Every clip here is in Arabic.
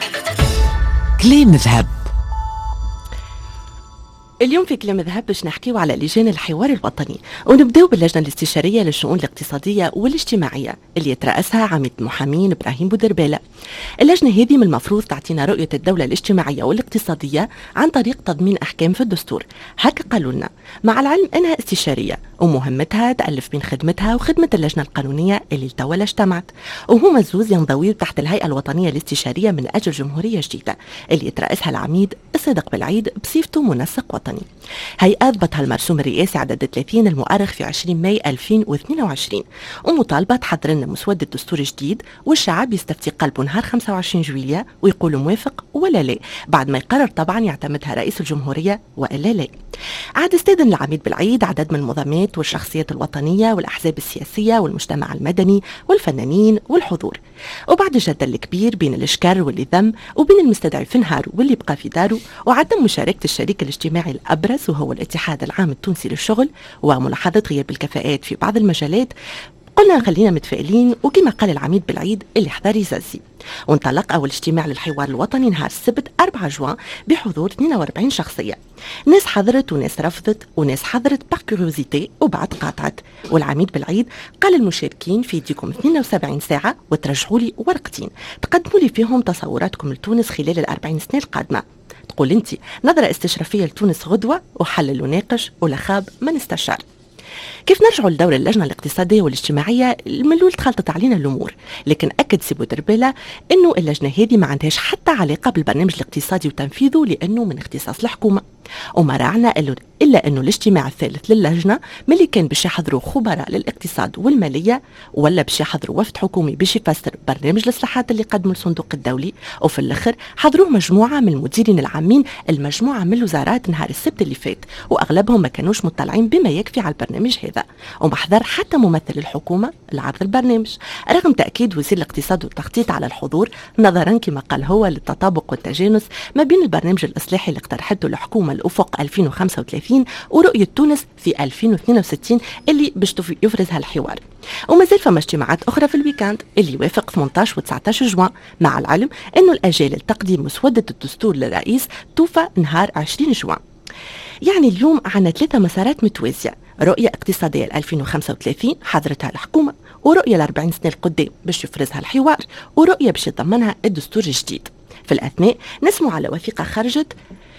كلام ذهب. اليوم في كلام ذهب باش نحكيو على لجان الحوار الوطني، ونبداو باللجنة الاستشارية للشؤون الاقتصادية والاجتماعية اللي يترأسها عميد المحامين إبراهيم بودربالة. اللجنة هذه من المفروض تعطينا رؤية الدولة الاجتماعية والاقتصادية عن طريق تضمين أحكام في الدستور، هكا قالوا لنا، مع العلم أنها استشارية ومهمتها تألف بين خدمتها وخدمة اللجنة القانونية اللي توا اجتمعت، وهما زوز ينضويوا تحت الهيئة الوطنية الاستشارية من أجل جمهورية جديدة اللي يترأسها العميد الصادق بالعيد بصفته منسق وطني. هيئة ضبطها المرسوم الرئاسي عدد 30 المؤرخ في 20 ماي 2022، ومطالبة تحضر لنا مسودة دستور جديد والشعب يستفتي قلبه نهار 25 جويلية ويقول موافق ولا لا، بعد ما يقرر طبعا يعتمدها رئيس الجمهورية وإلا لا. عاد استاذن العميد بالعيد عدد من المنظمات والشخصيات الوطنية والأحزاب السياسية والمجتمع المدني والفنانين والحضور، وبعد الجدل الكبير بين الاشكر واللي ذم وبين المستدعي في نهاره واللي بقى في داره، وعدم مشاركة الشريك الاجتماعي الأبرز وهو الاتحاد العام التونسي للشغل وملاحظة غياب الكفاءات في بعض المجالات، قلنا خلينا متفائلين وكما قال العميد بالعيد اللي حضر يزازي. وانطلق أول اجتماع للحوار الوطني نهار السبت 4 جوان بحضور 42 شخصية، ناس حضرت وناس رفضت وناس حضرت باكيوريوزيتي وبعد قاطعت. والعميد بالعيد قال المشاركين في يديكم 72 ساعة وترجعوا لي ورقتين تقدموا لي فيهم تصوراتكم لتونس خلال ال40 سنة القادمة. تقول انت نظرة استشرافية لتونس غدوة وحلل وناقش ولا خاب ما نستشار. كيف نرجعوا لدور اللجنة الاقتصادية والاجتماعية؟ الملول تخلطت علينا الأمور، لكن أكد سي بودربالة أنه اللجنة هذه ما عندهاش حتى علاقة بالبرنامج الاقتصادي وتنفيذه لأنه من اختصاص الحكومة. وما راعنا إلا أنه الاجتماع الثالث للجنة ملي كان باش يحضروا خبراء للاقتصاد والمالية ولا باش يحضروا وفد حكومي باش يفسر برنامج الإصلاحات اللي قدمه الصندوق الدولي، وفي الآخر حضروه مجموعة من المديرين العامين المجموعة من الوزارات نهار السبت اللي فات، وأغلبهم ما كانوش مطلعين بما يكفي على البرنامج هذا، وما حضر حتى ممثل الحكومة لعرض البرنامج، رغم تأكيد وزير الاقتصاد والتخطيط على الحضور نظرا كما قال هو للتطابق والتجانس ما بين البرنامج الإصلاحي اللي اقترحته الحكومة الأفق 2035 ورؤية تونس في 2062 اللي باش يفرزها الحوار. وما زال فما اجتماعات أخرى في الويكاند اللي يوافق 18 و19 جوان، مع العلم أنه الأجال لتقديم مسودة الدستور للرئيس توفى نهار 20 جوان. يعني اليوم عنا 3 مسارات متوازية: رؤية اقتصادية 2035 حضرتها الحكومة، ورؤية 40 سنة القدام باش يفرزها الحوار، ورؤية باش يضمنها الدستور الجديد. في الأثناء نسمع على وثيقة خرجت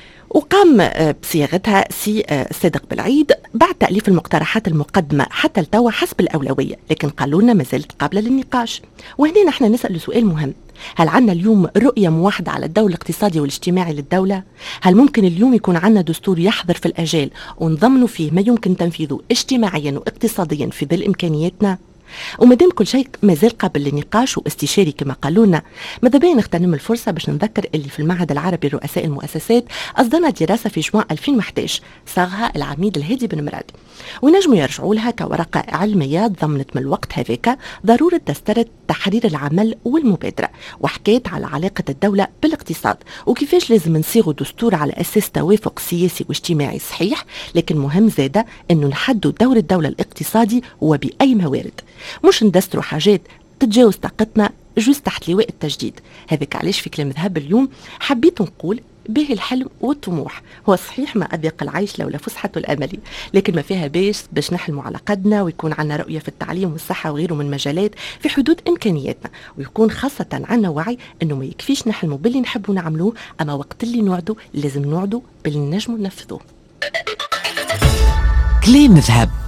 وقام بصياغتها سي الصادق بالعيد بعد تأليف المقترحات المقدمة حتى التوا حسب الأولوية، لكن قالوا لنا ما زالت قابلة للنقاش. وهنا نحن نسأل سؤال مهم: هل عندنا اليوم رؤية موحدة على الدور الاقتصادي والاجتماعي للدولة؟ هل ممكن اليوم يكون عندنا دستور يحضر في الأجال ونضمنوا فيه ما يمكن تنفيذه اجتماعيا واقتصاديا في ظل إمكانياتنا؟ ومادام كل شيء مازال قابل للنقاش واستشاري كما قالوا لنا، ماذا بينا نغتنم الفرصه باش نذكر اللي في المعهد العربي لرؤساء المؤسسات اصدرنا دراسه في جوان 2011 صاغها العميد الهادي بن مراد، ونجموا يرجعوا لها كورقه علميه ضمنت من الوقت هذاك ضروره تسترد تحرير العمل والمبادره، وحكيت على علاقه الدوله بالاقتصاد وكيفاش لازم نصيغوا دستور على اساس توافق سياسي واجتماعي صحيح، لكن مهم زاده انه نحدوا دور الدوله الاقتصادي وباي موارد، مش ندستروا حاجات تتجاوز طاقتنا جوز تحت لواء التجديد. هذاك علاش في كلام ذهب اليوم حبيت نقول به الحلم والطموح، هو صحيح ما أضيق العيش لولا فسحة الأمل، لكن ما فيها باش نحلموا على قدنا ويكون عنا رؤية في التعليم والصحة وغيره من مجالات في حدود إمكانياتنا، ويكون خاصة عنا وعي أنه ما يكفيش نحلموا باللي نحبوا نعملوه، أما وقت اللي نوعدوا لازم نوعدوا باللي نجموا ننفذوه. كلام ذهب.